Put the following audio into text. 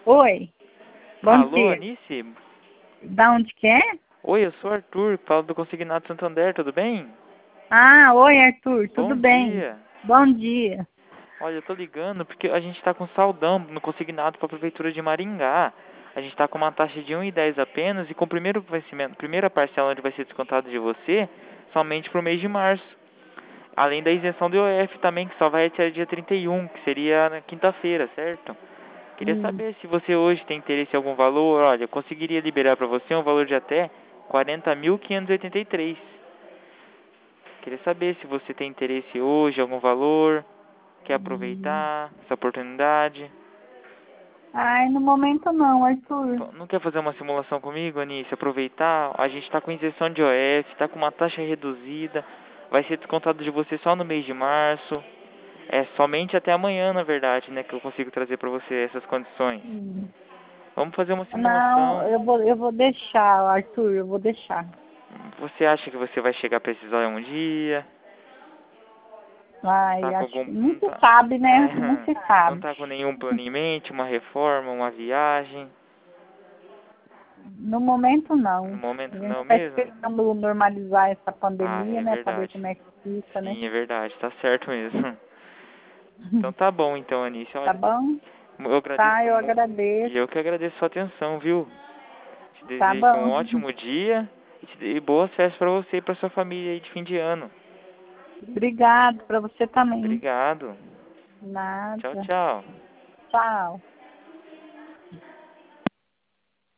Oi, bom Alô, dia. Anice? Da onde que é? Oi, eu sou o Arthur, falo do Consignado Santander, tudo bem? Ah, oi, Arthur, tudo Bom bem? dia. Bom dia. Olha, eu tô ligando porque a gente tá com saldão no Consignado para a Prefeitura de Maringá. A gente tá com uma taxa de 1,10 apenas e com o primeiro vencimento, primeira parcela onde vai ser descontado de você, somente pro mês de março. Além da isenção do IOF também, que só vai até dia 31, que seria na quinta-feira, certo? Queria Hum. saber se você hoje tem interesse em algum valor. Olha, eu conseguiria liberar para você um valor de até 40.583. Queria saber se você tem interesse hoje em algum valor, quer aproveitar essa oportunidade. Ai, no momento não, Arthur. Não quer fazer uma simulação comigo, Anice? Aproveitar, a gente está com isenção de IOF, está com uma taxa reduzida, vai ser descontado de você só no mês de março. É somente até amanhã, na verdade, né, que eu consigo trazer para você essas condições. Hum. Vamos fazer uma Não, simulação. eu vou deixar, Arthur, eu vou deixar. Você acha que você vai chegar a precisar um dia? Não Ai, tá com acho algum, que não não se tá, sabe, né? Não se não sabe. tá com nenhum plano em mente, uma reforma, uma viagem? No momento No não. A momento gente não está mesmo? esperando normalizar essa Ah, pandemia, é né? Para ver verdade. como é que fica, né? Sim, é verdade, tá certo mesmo. Então tá bom então, Anice, Tá olha, bom? eu Tá, agradeço eu muito. agradeço. E eu que agradeço a sua atenção, viu? Te Tá desejo um bom. ótimo dia e boas festas pra você e pra sua família aí de fim de ano. Obrigado para você também. Obrigado. Tchau, Nada. tchau. Tchau.